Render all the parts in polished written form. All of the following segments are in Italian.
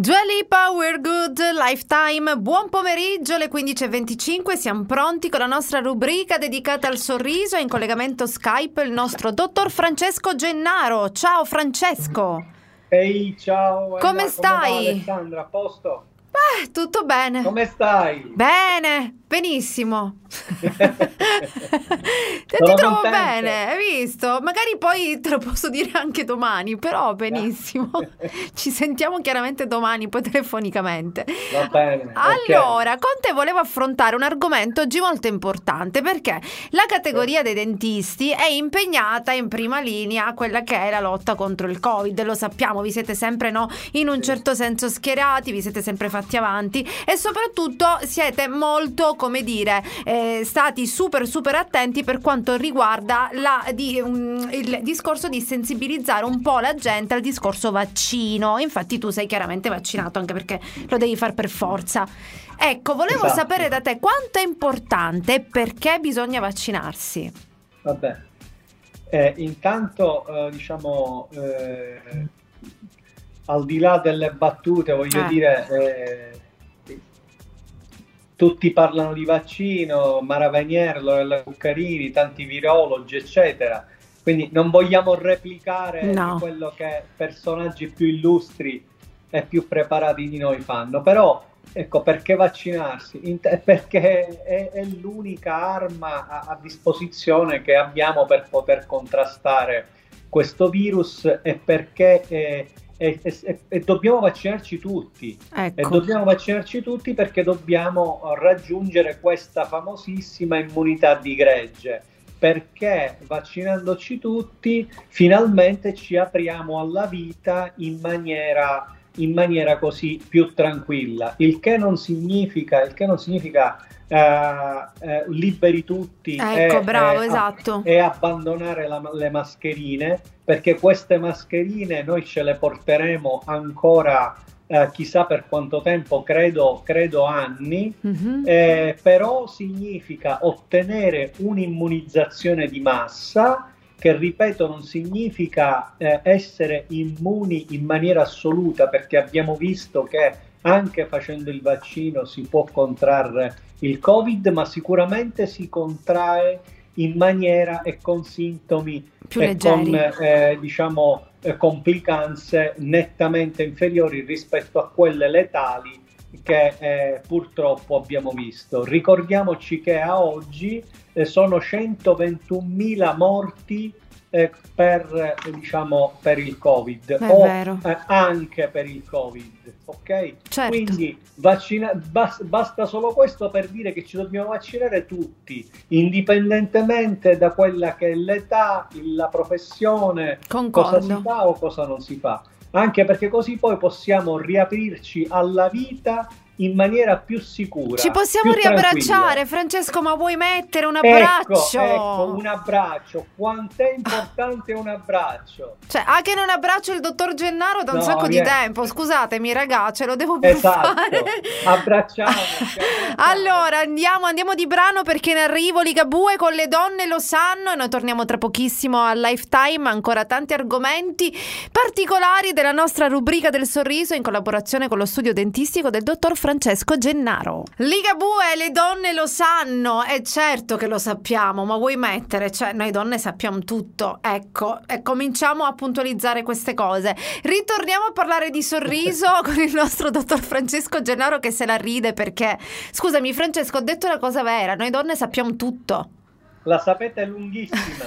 Dua Lipa, We're Good, Lifetime. Buon pomeriggio, le 15:25. Siamo pronti con la nostra rubrica dedicata al sorriso. È in collegamento Skype il nostro dottor Francesco Gennaro. Ciao Francesco. Ehi, ciao. Come stai? Come va, Alessandra, a posto? Tutto bene. Come stai? Bene, benissimo. Ti Sono trovo contento. bene, hai visto? Magari poi te lo posso dire anche domani, però benissimo. Ci sentiamo chiaramente domani, poi telefonicamente. Va bene. Allora, con te volevo affrontare un argomento oggi molto importante, perché la categoria dei dentisti è impegnata in prima linea a quella che è la lotta contro il Covid. Lo sappiamo, vi siete sempre in un certo senso schierati, vi siete sempre fatti avanti e soprattutto siete molto, come dire, stati super attenti per quanto riguarda il discorso di sensibilizzare un po' la gente al discorso vaccino. Infatti tu sei chiaramente vaccinato, anche perché lo devi fare per forza. Ecco, volevo sapere da te quanto è importante e perché bisogna vaccinarsi. Vabbè, intanto al di là delle battute, voglio dire, tutti parlano di vaccino, Mara Venier, Lorella Cuccarini, tanti virologi, eccetera. Quindi non vogliamo replicare di quello che personaggi più illustri e più preparati di noi fanno. Però, ecco, perché vaccinarsi? Perché è l'unica arma a disposizione che abbiamo per poter contrastare questo virus e perché e dobbiamo vaccinarci tutti. Ecco. E dobbiamo vaccinarci tutti perché dobbiamo raggiungere questa famosissima immunità di gregge, perché vaccinandoci tutti finalmente ci apriamo alla vita in maniera così più tranquilla, il che non significa liberi tutti, ecco, bravo, esatto, e abbandonare le mascherine, perché queste mascherine noi ce le porteremo ancora chissà per quanto tempo, credo anni. Però significa ottenere un'immunizzazione di massa, che ripeto non significa essere immuni in maniera assoluta, perché abbiamo visto che anche facendo il vaccino si può contrarre il Covid, ma sicuramente si contrae in maniera e con sintomi più leggeri, con complicanze nettamente inferiori rispetto a quelle letali che purtroppo abbiamo visto. Ricordiamoci che a oggi sono 121.000 morti per il Covid, anche per il Covid, ok? Certo. Quindi basta solo questo per dire che ci dobbiamo vaccinare tutti, indipendentemente da quella che è l'età, la professione, Concordo. cosa si fa o cosa non si fa, anche perché così poi possiamo riaprirci alla vita in maniera più sicura. Ci possiamo più riabbracciare, tranquilla. Francesco, ma vuoi mettere un abbraccio? Ecco, un abbraccio. Quant'è importante un abbraccio? Cioè, anche non abbraccio il dottor Gennaro da un sacco di tempo. Scusatemi, ragazzi, lo devo per fare. Abbracciamo. Allora, andiamo di brano, perché in arrivo Ligabue con Le donne lo sanno, e noi torniamo tra pochissimo a Lifetime. Ancora tanti argomenti particolari della nostra rubrica del sorriso, in collaborazione con lo studio dentistico del dottor Francesco Gennaro. Ligabue, Le donne lo sanno, è certo che lo sappiamo, ma vuoi mettere? Cioè, noi donne sappiamo tutto, ecco, e cominciamo a puntualizzare queste cose. Ritorniamo a parlare di sorriso con il nostro dottor Francesco Gennaro, che se la ride perché, scusami Francesco, ho detto una cosa vera, noi donne sappiamo tutto. La sapete lunghissima.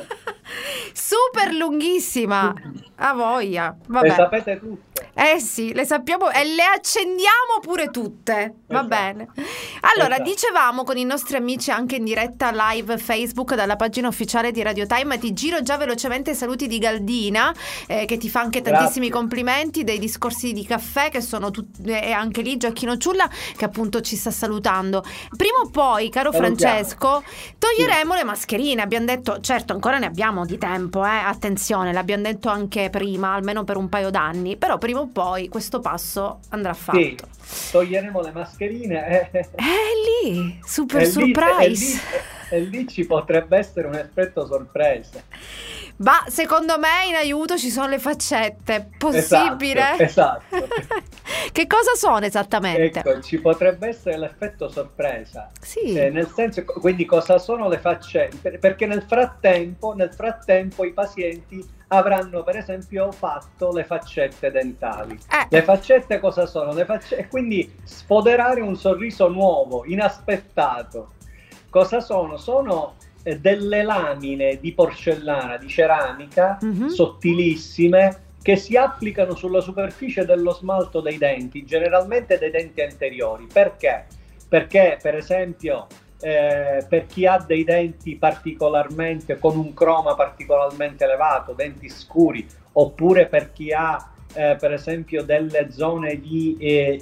Super lunghissima, a voglia. Vabbè. Le sapete tutte. Sì, le sappiamo e le accendiamo pure tutte. Va bene. Allora, dicevamo con i nostri amici anche in diretta live Facebook dalla pagina ufficiale di Radio Time. Ti giro già velocemente i saluti di Galdina, che ti fa anche tantissimi complimenti, dei discorsi di caffè, che sono e anche lì Gioacchino Ciulla, che appunto ci sta salutando. Prima o poi, caro Francesco, toglieremo le mascherine. Abbiamo detto, certo, ancora ne abbiamo di tempo, attenzione, l'abbiamo detto anche prima, almeno per un paio d'anni, però prima o poi questo passo andrà fatto. Sì, toglieremo le mascherine. Lì, super surprise. E lì ci potrebbe essere un effetto sorpresa. Ma secondo me in aiuto ci sono le faccette. Possibile? Esatto. Che cosa sono esattamente? Ecco, ci potrebbe essere l'effetto sorpresa. Sì. Nel senso, quindi cosa sono le faccette? Perché nel frattempo i pazienti avranno per esempio fatto le faccette dentali. Le faccette cosa sono? E quindi sfoderare un sorriso nuovo, inaspettato. Cosa sono? Sono delle lamine di porcellana, di ceramica, sottilissime, che si applicano sulla superficie dello smalto dei denti, generalmente dei denti anteriori. Perché? Perché, per esempio, per chi ha dei denti particolarmente con un croma particolarmente elevato, denti scuri, oppure per chi ha per esempio delle zone di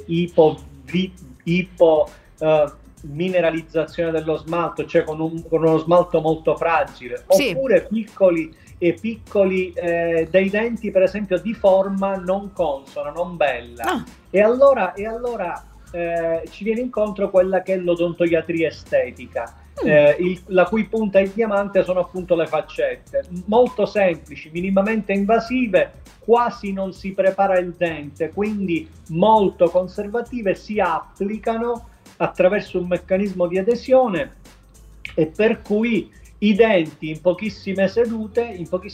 mineralizzazione dello smalto, cioè con uno smalto molto fragile, sì, oppure piccoli dei denti per esempio di forma non consona, non bella. E allora ci viene incontro quella che è l'odontoiatria estetica, la cui punta di diamante sono appunto le faccette, molto semplici, minimamente invasive, quasi non si prepara il dente, quindi molto conservative, si applicano attraverso un meccanismo di adesione, e per cui i denti in pochissime sedute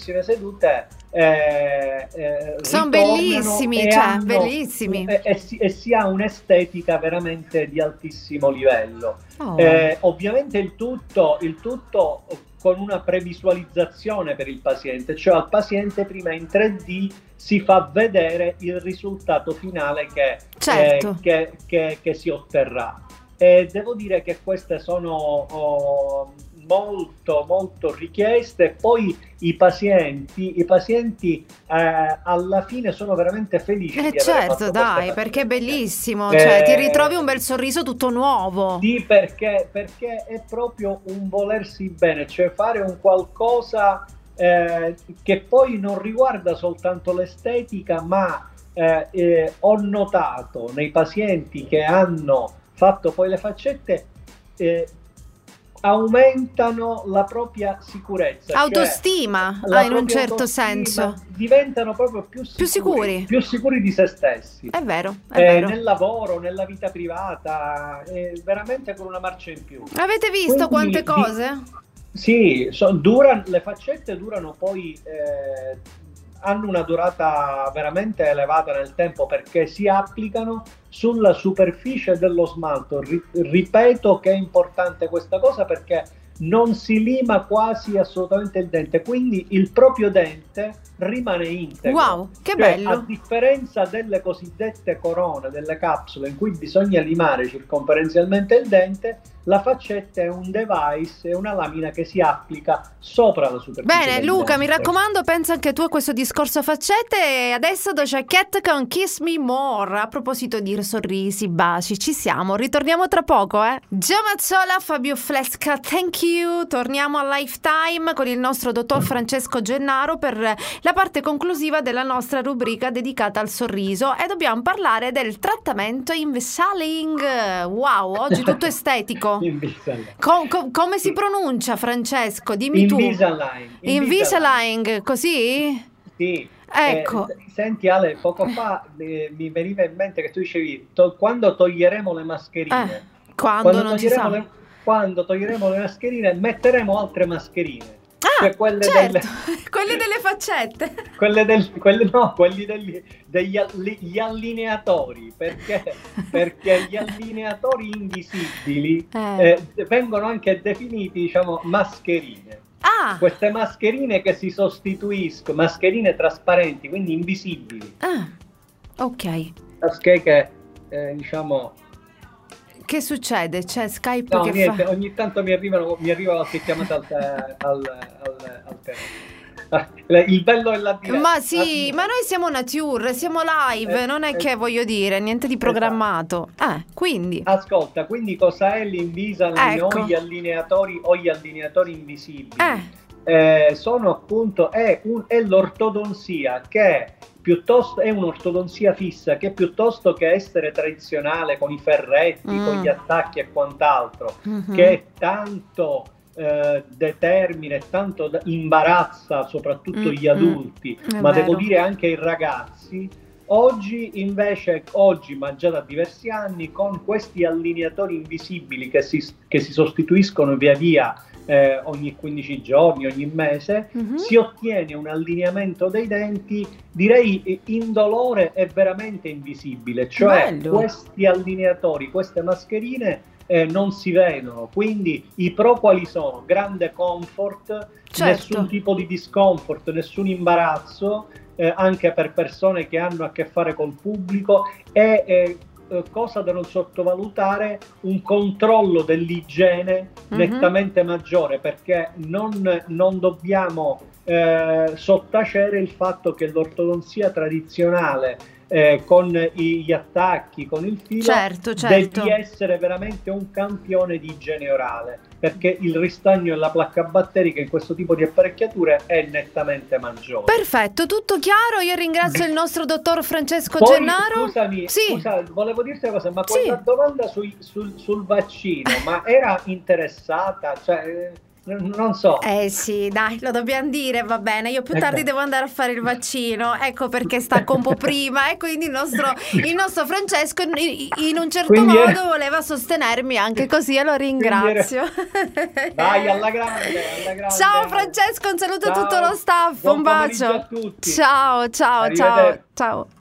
sono bellissimi, bellissimi, e si ha un'estetica veramente di altissimo livello. Ovviamente il tutto con una previsualizzazione per il paziente, cioè al paziente prima in 3D si fa vedere il risultato finale che si otterrà. E devo dire che queste sono molto richieste. Poi i pazienti alla fine sono veramente felici di certo, dai, perché è bellissimo, cioè ti ritrovi un bel sorriso tutto nuovo. Sì, perché è proprio un volersi bene, cioè fare un qualcosa che poi non riguarda soltanto l'estetica, ma ho notato nei pazienti che hanno fatto poi le faccette, aumentano la propria sicurezza, autostima, in un certo senso, diventano proprio più sicuri di se stessi. È vero. Nel lavoro, nella vita privata, veramente con una marcia in più. Avete visto quante cose? Sì, le faccette durano poi, hanno una durata veramente elevata nel tempo, perché si applicano sulla superficie dello smalto. Ripeto che è importante questa cosa, perché non si lima quasi assolutamente il dente, quindi il proprio dente rimane integro. Wow, che bello! A differenza delle cosiddette corone, delle capsule in cui bisogna limare circonferenzialmente il dente, la faccetta è un device, è una lamina che si applica sopra la superficie. Bene, Luca, mi raccomando, pensa anche tu a questo discorso faccette. E adesso Doja Cat con Kiss Me More. A proposito di sorrisi, baci, ci siamo, ritorniamo tra poco, Gio Mazzola, Fabio Flesca, thank you. Torniamo a Lifetime con il nostro dottor Francesco Gennaro per la parte conclusiva della nostra rubrica dedicata al sorriso, e dobbiamo parlare del trattamento Invisalign. Wow, oggi tutto estetico. Come si pronuncia, Francesco? Dimmi tu. Invisalign, così? Sì. Ecco. Senti Ale, poco fa mi veniva in mente che tu dicevi quando toglieremo le mascherine. Quando non ci sa. Quando toglieremo le mascherine, metteremo altre mascherine. Cioè quelle delle faccette. Gli allineatori, perché gli allineatori invisibili vengono anche definiti, diciamo, mascherine. Queste mascherine che si sostituiscono, mascherine trasparenti, quindi invisibili. Ok. Che diciamo. Che succede? C'è Skype che niente, fa... ogni tanto mi arriva qualche chiamata al telefono. Il bello è la diretta. Ma sì, ma noi siamo nature, siamo live, non è che voglio dire, niente di programmato. Quindi. Ascolta, quindi cosa è l'Invisalign, ecco, o gli allineatori invisibili? Sono appunto, è l'ortodonzia, che piuttosto è un'ortodonzia fissa, che piuttosto che essere tradizionale con i ferretti, con gli attacchi e quant'altro, che è tanto determina e tanto imbarazza soprattutto gli adulti, ma vero. devo dire anche i ragazzi. Oggi invece, ma già da diversi anni, con questi allineatori invisibili che si sostituiscono via via ogni 15 giorni, ogni mese, si ottiene un allineamento dei denti, direi indolore e veramente invisibile. Cioè questi allineatori, queste mascherine non si vedono, quindi i pro quali sono? Grande comfort, nessun tipo di discomfort, nessun imbarazzo, anche per persone che hanno a che fare col pubblico, e cosa da non sottovalutare, un controllo dell'igiene nettamente maggiore, perché non dobbiamo sottacere il fatto che l'ortodonzia tradizionale, con gli attacchi, con il filo, devi essere veramente un campione di igiene orale, perché il ristagno e la placca batterica in questo tipo di apparecchiature è nettamente maggiore. Perfetto, tutto chiaro. Io ringrazio il nostro dottor Francesco Gennaro. Scusa, volevo dirti una cosa, ma quella domanda sul vaccino, ma era interessata? Cioè, non so. Sì, dai, lo dobbiamo dire, va bene. Io più tardi devo andare a fare il vaccino, ecco perché stacco un po' prima. E quindi il nostro Francesco in un certo modo voleva sostenermi anche così, e lo ringrazio. Vai, alla grande. Ciao Francesco, un saluto a tutto lo staff, un bacio. A tutti. Ciao.